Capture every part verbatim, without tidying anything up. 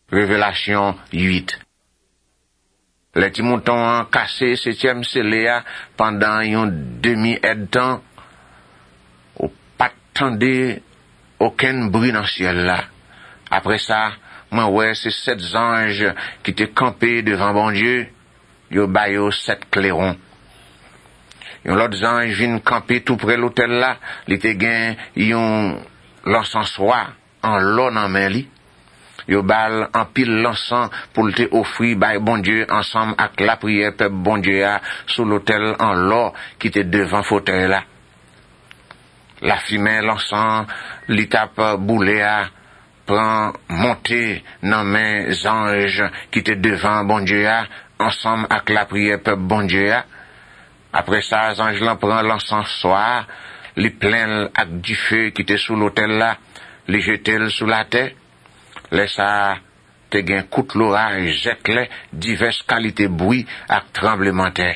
Révélation huit. Les petits moutons cassé septième scellé pendant un demi-aide temps, ou pas attendé aucun bruit dans le ciel là. Après ça, moi ouais, c'est sept anges qui étaient campés devant bon Dieu, yo bayo sept clairons. Yon l'autre ange vient camper tout près l'hôtel là, li te gen yon l'encensoir en l'eau dans main li. Yo bal en pile l'encens pour te offrir bay bon Dieu ensemble avec la prière peuple bon Dieu a sous l'autel en l'or qui était devant fauteuil là. La fumée l'encens li tape boulé a prend monter dans mes anges qui était devant bon Dieu a ensemble avec la prière peuple bon Dieu a. Après ça les anges l'en prend l'encens soir, li plein avec du feu qui était sous l'autel là, li jetel sous la terre. Laissa te gen kout l'orage, jette diverses qualités bruit ak tremblement terre.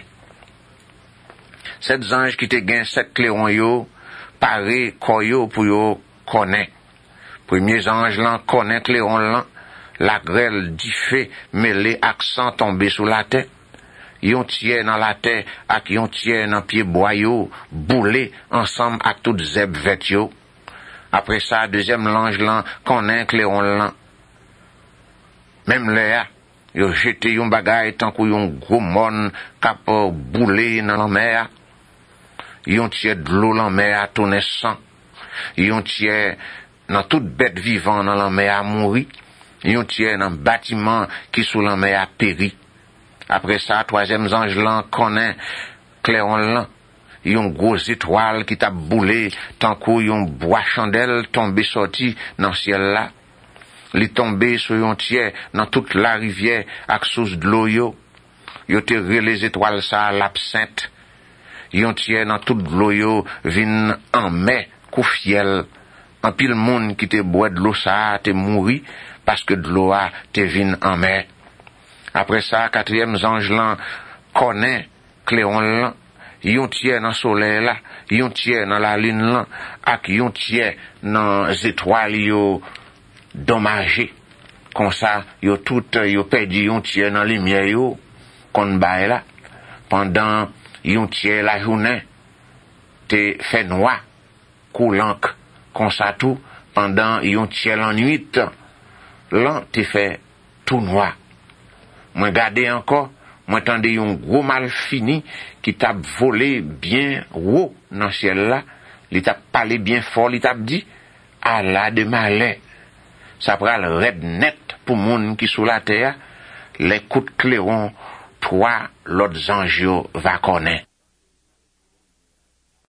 Sept anges qui te gen sept clairons yo, paré koyo pour yo connaît. Premier ange lan connaît clairon lan, la grêle du feu mêlé ak sang tombé sous la terre. Yon tiè dans la terre ak yon tiè dans pied bois yo, boulé ensemble ak tout zeb vet yo. Après ça, deuxième ange lan connaît clairon lan. Même là, yo jeté yon bagay tant que yon gros mon kap boulé dans la mer. Yon tiè de l'eau dans la mer tourner sang. Yon tiè dans toute bête vivant dans la mer mouri. Yon tiè dans bâtiment qui sous la mer péri. Après ça, troisième ange lan connaît clairon lan. Yon gros étoile qui t'a boulé tant que yon bois chandelle tombé sorti dans ciel là. Li tombé sur yon tiè dans toute la rivière ak source de l'eau yo. Yo te re les étoiles ça l'absinthe. Yon tiè dans toute l'eau yo vin en mai kou fiel. En pile monde qui te boit de l'eau ça te mouri parce que de l'eau a te vin en mai. Après ça, quatrième ange lan connaît clairon lan. Yon tiè dans soleil là, yon tiè dans la lune là, ak yon tiè dans étoiles yo dommagé. Comme ça, yo tout yo perdu yon tiè dans lumière yo kon bay là. Pendant yon tiè la journée te fait noir coulant comme ça tout pendant yon tiè la nuit là te fait tout noir. Moi garder encore, moi tendais yon gros mal fini qui t'a volé bien haut dans ciel là, il t'a parlé bien fort, il t'a dit à la de malin. Ça pral red net pour monde qui sous la terre, les coups de clairon, toi l'autre ange va connaître.